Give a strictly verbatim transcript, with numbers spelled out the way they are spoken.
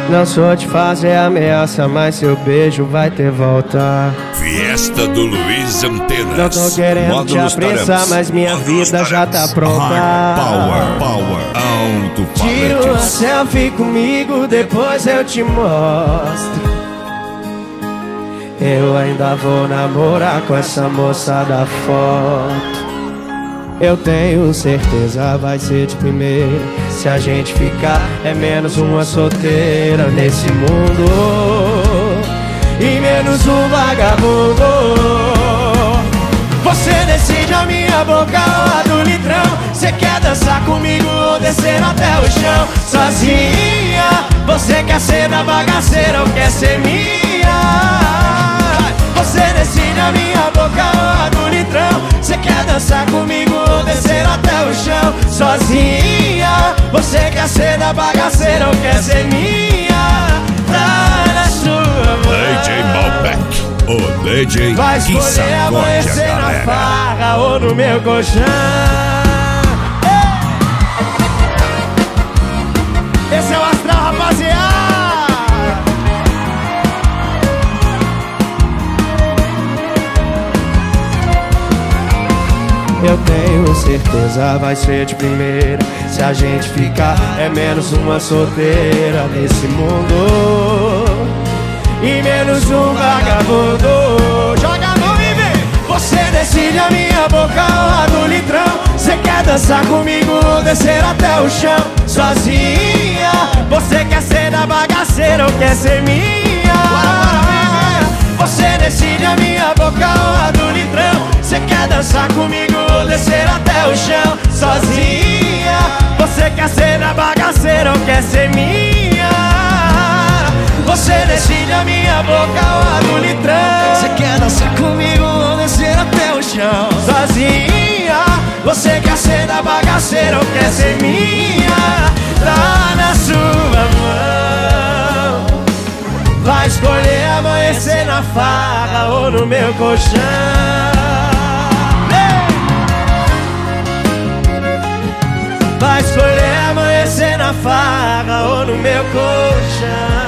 Não sou de fazer ameaça, mas seu beijo vai ter volta. Fiesta do Luiz Antenas. Não tô querendo te apressar, mas minha vida já tá pronta. Power, power, alto. Tira uma selfie comigo, depois eu te mostro. Eu ainda vou namorar com essa moça da foto. Eu tenho certeza vai ser de primeira. Se a gente ficar é menos uma solteira nesse mundo e menos um vagabundo. Você decide a minha boca ou a do litrão. Você quer dançar comigo ou descer até o chão sozinha? Você quer ser da bagaceira ou quer ser minha? Você decide a minha boca ou a do litrão. Você quer dançar comigo ou descer até o chão sozinha? Você quer ser da bagaceira ou quer ser minha? Tá na sua mão. D J Malbec, o D J vai que escolher amanhecer na farra ou no meu colchão. Esse é o astral, rapaziada. Eu tenho certeza vai ser de primeira. Se a gente ficar é menos uma solteira nesse mundo e menos um vagabundo. Joga a mão e vem. Você decide a minha boca ou a do litrão. Você quer dançar comigo ou descer até o chão sozinha? Você quer ser da bagaceira ou quer ser minha? Você decide a minha boca ou a do litrão. Você quer dançar comigo ou descer até o chão sozinha? Você quer ser da bagaceira ou quer ser minha? Você decide a minha boca ou a do litrão. Você quer dançar comigo ou descer até o chão sozinha? Você quer ser da bagaceira ou quer ser minha? Tá na sua mão. Vai escolher amanhecer na farra ou no meu colchão. Vai escolher amanhecer na farra ou no meu colchão.